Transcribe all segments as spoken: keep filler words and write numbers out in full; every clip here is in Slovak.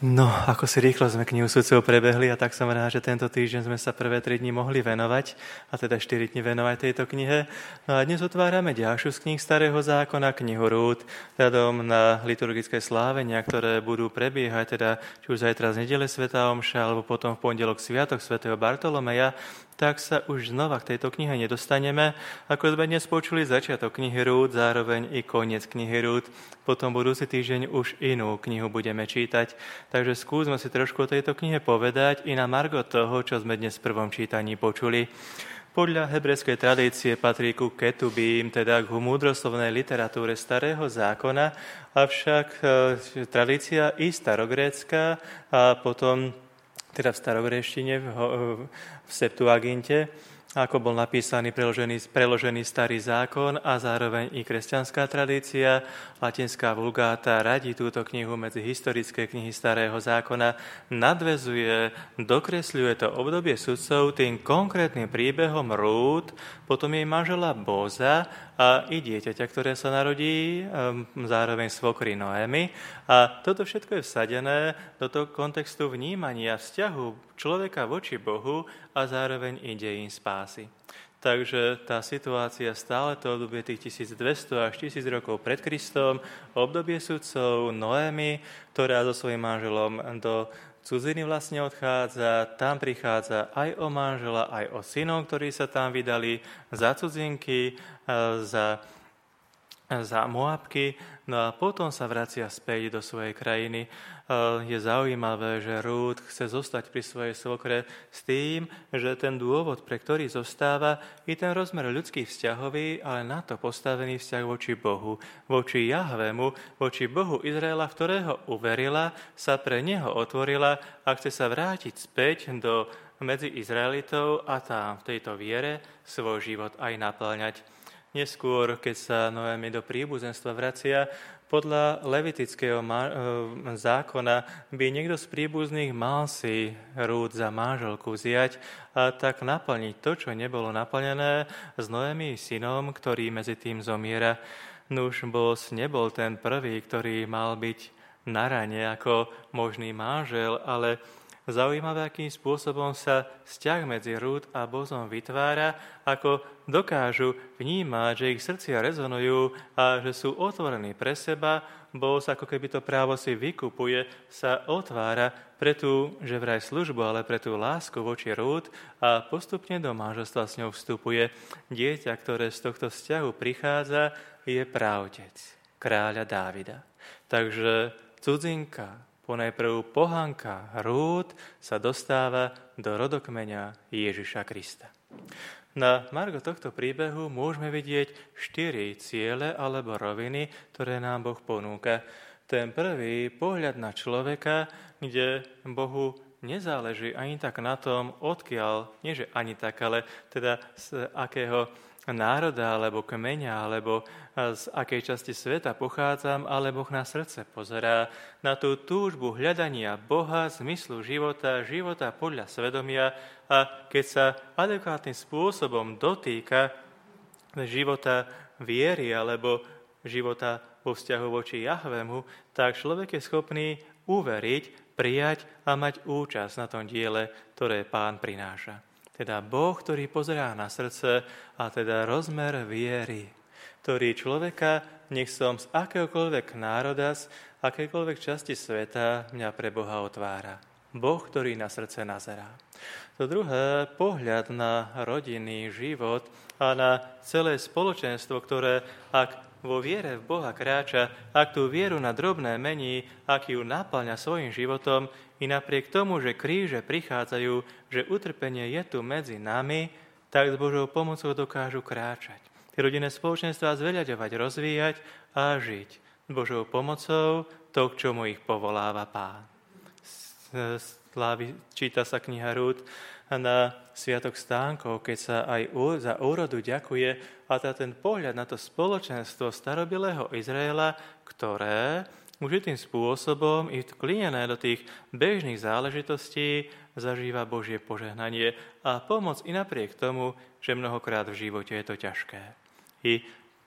No, ako si rýchlo sme knihu sudcov prebehli a tak som rád, že tento týždeň sme sa prvé tri dni mohli venovať, a teda štyri dni venovať tejto knihe. No a dnes otvárame ďalšiu z kníh Starého zákona, knihu Rút, vzhľadom na liturgické slávenia, ktoré budú prebiehať, teda či už zajtra z nedele svätá omša, alebo potom v pondelok sviatok svätého Bartolomeja, tak sa už znova k tejto knihe nedostaneme. Ako sme dnes počuli začiatok knihy Rút, zároveň i koniec knihy Rút. Potom budúci týždeň už inú knihu budeme čítať. Takže skúsme si trošku o tejto knihe povedať i na margo toho, čo sme dnes v prvom čítaní počuli. Podľa hebrejskej tradície patrí ku ketubím, teda k múdroslovnej literatúre Starého zákona, avšak e, tradícia i starogrécka a potom teda v starogréštine, v, v Septuaginte, ako bol napísaný, preložený, preložený Starý zákon a zároveň i kresťanská tradícia. Latinská vulgáta radí túto knihu medzi historické knihy Starého zákona, nadväzuje, dokresľuje to obdobie sudcov tým konkrétnym príbehom Rút, potom jej manžela Boza a i dieťaťa, ktoré sa narodí, zároveň svokry Noémy. A toto všetko je vsadené do toho kontextu vnímania vzťahu človeka voči Bohu a zároveň i dejín spásy. Takže tá situácia stále to obdobie tých tisícdvesto až tisíc rokov pred Kristom, obdobie sudcov Noémy, ktorá so svojím manželom do cudziny vlastne odchádza, tam prichádza aj o manžela, aj o synov, ktorí sa tam vydali za cudzinky, za, za Moabky, no a potom sa vracia späť do svojej krajiny. Je zaujímavé, že Rút chce zostať pri svojej svokre s tým, že ten dôvod, pre ktorý zostáva, je ten rozmer ľudský vzťahový, ale na to postavený vzťah voči Bohu, voči Jahvemu, voči Bohu Izraela, v ktorého uverila, sa pre neho otvorila a chce sa vrátiť späť do medzi Izraelitov a tam v tejto viere svoj život aj naplňať. Neskôr, keď sa Noémi do príbuzenstva vracia, podľa levitického zákona by niekto z príbuzných mal si Rút za manželku vziať a tak naplniť to, čo nebolo naplnené s Noémi synom, ktorý medzi tým zomiera. Nuž Boz nebol ten prvý, ktorý mal byť na rane ako možný manžel, ale zaujímavé, akým spôsobom sa vzťah medzi Rút a Bozom vytvára, ako dokážu vnímať, že ich srdcia rezonujú a že sú otvorení pre seba. Boz, ako keby to právo si vykupuje, sa otvára pre tú, že vraj službu, ale pre tú lásku voči Rút a postupne do manželstva s ňou vstupuje. Dieťa, ktoré z tohto vzťahu prichádza, je praotec kráľa Dávida. Takže cudzinka, ponajprv pohanka Rút sa dostáva do rodokmeňa Ježiša Krista. Na margo tohto príbehu môžeme vidieť štyri ciele alebo roviny, ktoré nám Boh ponúka. Ten prvý, pohľad na človeka, kde Bohu nezáleží ani tak na tom, odkiaľ, nie že ani tak, ale teda z akého národa, alebo kmeňa, alebo z akej časti sveta pochádzam, ale Boh na srdce pozerá na tú túžbu hľadania Boha, zmyslu života, života podľa svedomia a keď sa adekvátnym spôsobom dotýka života viery alebo života vo vzťahu voči Jahvemu, tak človek je schopný uveriť, prijať a mať účasť na tom diele, ktoré Pán prináša. Teda Boh, ktorý pozerá na srdce a teda rozmer viery, ktorý človeka, nech som z akéhokoľvek národa, z akékoľvek časti sveta, mňa pre Boha otvára. Boh, ktorý na srdce nazerá. To druhé, pohľad na rodinný život a na celé spoločenstvo, ktoré, ak vo viere v Boha kráča, ak tú vieru na drobné mení, ak ju naplňa svojim životom, i napriek tomu, že kríže prichádzajú, že utrpenie je tu medzi nami, tak s Božou pomocou dokážu kráčať. Tie rodinné spoločenstvá zveľaďovať, rozvíjať a žiť. S Božou pomocou to, k čomu ich povoláva Pán. Slávy, číta sa kniha Rút na Sviatok stánkov, keď sa aj za úrodu ďakuje a tá ten pohľad na to spoločenstvo starobilého Izraela, ktoré určitým spôsobom i vklínené do tých bežných záležitostí zažíva Božie požehnanie a pomoc i napriek tomu, že mnohokrát v živote je to ťažké. I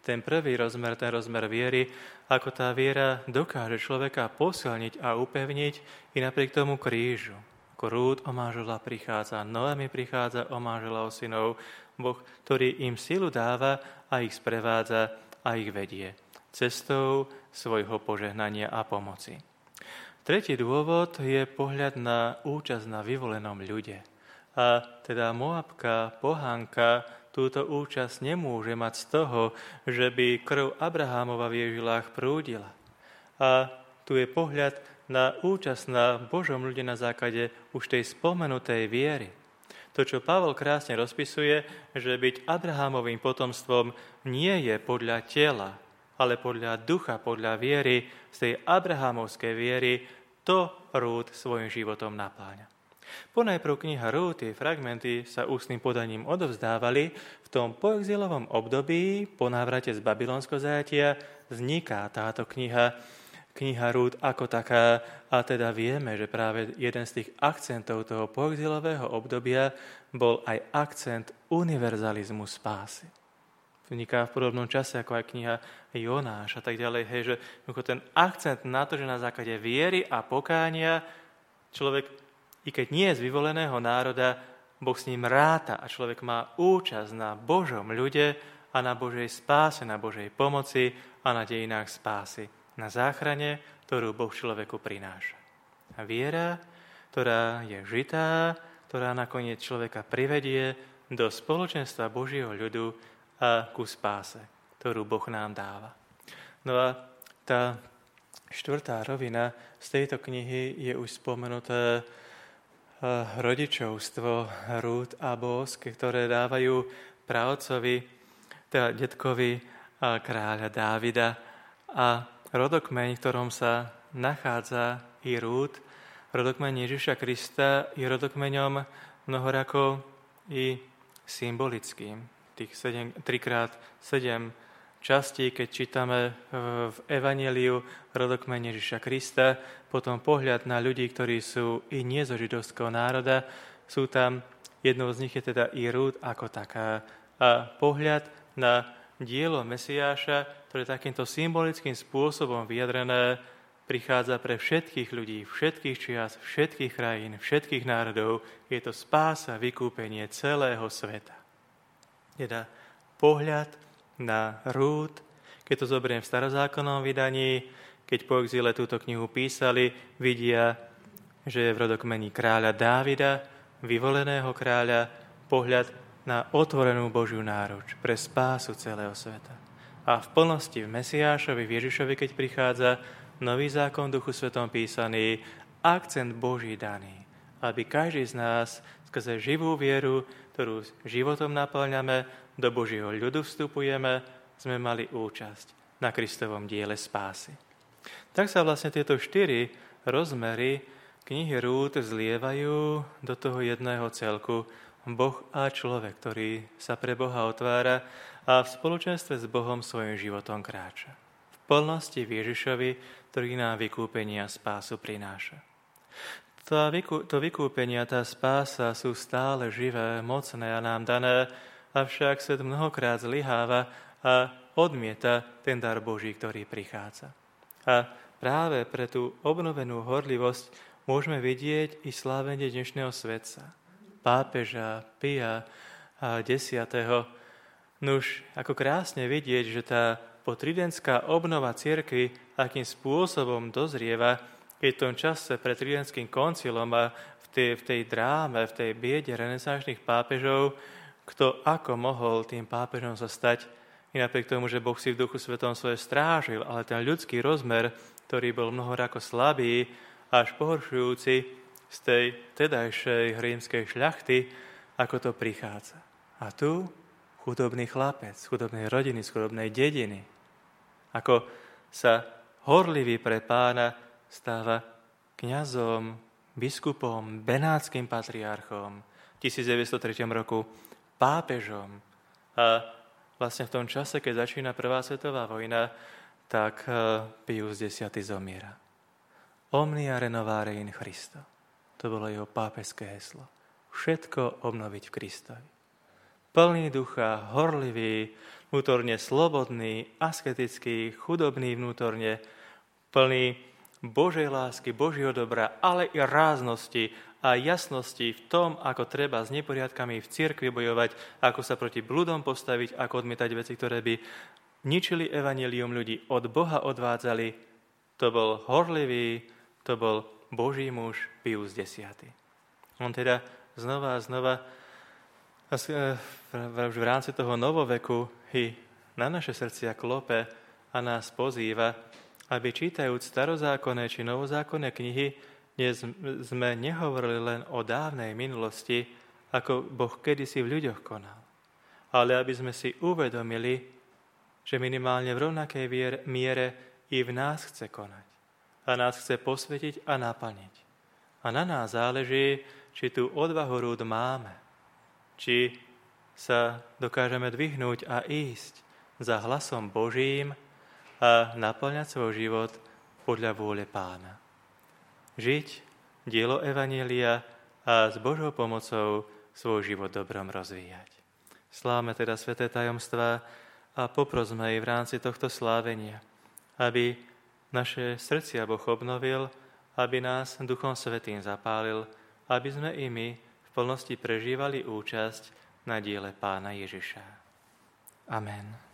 Ten prvý rozmer, ten rozmer viery, ako tá viera dokáže človeka posilniť a upevniť i napriek tomu krížu. Ako Rút o manžela prichádza, Noemi prichádza o manžela, o synov, Boh, ktorý im silu dáva a ich sprevádza a ich vedie cestou svojho požehnania a pomoci. Tretí dôvod je pohľad na účasť na vyvolenom ľude. A teda Moabka, pohánka, túto účasť nemôže mať z toho, že by krv Abrahámova v jej žilách prúdila. A tu je pohľad na účasť na Božom ľude na základe už tej spomenutej viery. To, čo Pavol krásne rozpisuje, že byť Abrahámovým potomstvom nie je podľa tela, ale podľa ducha, podľa viery, z tej abrahámovskej viery, to Rút svojim životom napáňa. Ponajprv kniha Rút, tie fragmenty sa ústnym podaním odovzdávali. V tom poexilovom období, po návrate z babylonského zajatia, vzniká táto kniha, kniha Rút ako taká. A teda vieme, že práve jeden z tých akcentov toho poexilového obdobia bol aj akcent univerzalizmu spásy. Vzniká v podobnom čase ako aj kniha Jonáš a tak ďalej. Hej, že ten akcent na to, že na základe viery a pokánia človek, i keď nie je z vyvoleného národa, Boh s ním ráta a človek má účasť na Božom ľude a na Božej spáse, na Božej pomoci a na dejinách spásy, na záchrane, ktorú Boh človeku prináša. A viera, ktorá je žitá, ktorá nakoniec človeka privedie do spoločenstva Božieho ľudu a ku spáse, ktorú Boh nám dáva. No a tá štvrtá rovina z tejto knihy je už spomenuté rodičovstvo Rút a Bóz, ktoré dávajú praotcovi, teda detkovi kráľa Dávida a rodokmeň, v ktorom sa nachádza i Rút, rodokmeň Ježiša Krista je rodokmeňom mnohorako i symbolickým. Tých tri krát sedem častí, keď čítame v Evanjeliu rodokmeň Ježiša Krista, potom pohľad na ľudí, ktorí sú i nie zo židovského národa, sú tam, jednou z nich je teda i Rút ako taká. A pohľad na dielo Mesiáša, ktoré takýmto symbolickým spôsobom vyjadrené prichádza pre všetkých ľudí, všetkých čias, všetkých krajín, všetkých národov. Je to spása, vykúpenie celého sveta. Teda pohľad na Rút, keď to zoberiem v starozákonnom vydaní, keď po exíle túto knihu písali, vidia, že je v rodokmení kráľa Dávida, vyvoleného kráľa, pohľad na otvorenú Božiu náruč pre spásu celého sveta. A v plnosti v Mesiášovi, v Ježišovi, keď prichádza nový zákon Duchu Svetom písaný, akcent Boží daný, aby každý z nás skrze živú vieru, ktorú životom naplňame, do Božieho ľudu vstupujeme, sme mali účasť na Kristovom diele spásy. Tak sa vlastne tieto štyri rozmery knihy Rút zlievajú do toho jedného celku, Boh a človek, ktorý sa pre Boha otvára a v spoločenstve s Bohom svojim životom kráča. V plnosti v Ježišovi, ktorý nám vykúpenie a spásu prináša. To, vykú, to vykúpenie a tá spása sú stále živé, mocné a nám dané, avšak svet mnohokrát zlyháva a odmieta ten dar Boží, ktorý prichádza. A práve pre tú obnovenú horlivosť môžeme vidieť i slávenie dnešného svetca. Pápeža Pia desiateho. Nuž, ako krásne vidieť, že tá potridentská obnova cirkvi akým spôsobom dozrieva, keď v tom čase pred tridentským koncilom a v tej, v tej dráme, v tej biede renesančných pápežov, kto ako mohol tým pápežom sa stať, i napriek tomu, že Boh si v Duchu Svetom svoje strážil, ale ten ľudský rozmer, ktorý bol mnohorako slabý, až pohoršujúci z tej tedajšej rímskej šľachty, ako to prichádza. A tu chudobný chlapec, z chudobnej rodiny, z chudobnej dediny, ako sa horlivý pre Pána stáva kňazom, biskupom, benátskym patriarchom, v tisícdeväťstotri roku pápežom. A vlastne v tom čase, keď začína prvá svetová vojna, tak Pius X zomiera. Omnia renovare in Christo. To bolo jeho pápežské heslo. Všetko obnoviť v Kristovi. plný ducha, horlivý, vnútorne slobodný, asketický, chudobný vnútorne, plný Božej lásky, Božieho dobra, ale i ráznosti a jasnosti v tom, ako treba s neporiadkami v cirkvi bojovať, ako sa proti bludom postaviť, ako odmietať veci, ktoré by ničili evanjelium ľudí, od Boha odvádzali. To bol horlivý, to bol Boží muž Pius X. On teda znova a znova v rámci toho novoveku i na naše srdcia klope a nás pozýva, aby čítajúc starozákonné či novozákonné knihy, dnes sme nehovorili len o dávnej minulosti, ako Boh kedysi v ľuďoch konal, ale aby sme si uvedomili, že minimálne v rovnakej miere i v nás chce konať a nás chce posvetiť a naplniť. A na nás záleží, či tú odvahu rúd máme, či sa dokážeme dvihnúť a ísť za hlasom Božím a naplňať svoj život podľa vôle Pána. Žiť dielo evanjelia a s Božou pomocou svoj život dobrom rozvíjať. Slávme teda sväté tajomstvá a poprosme aj v rámci tohto slávenia, aby naše srdcia Boh obnovil, aby nás Duchom Svätým zapálil, aby sme i my v plnosti prežívali účasť na diele Pána Ježiša. Amen.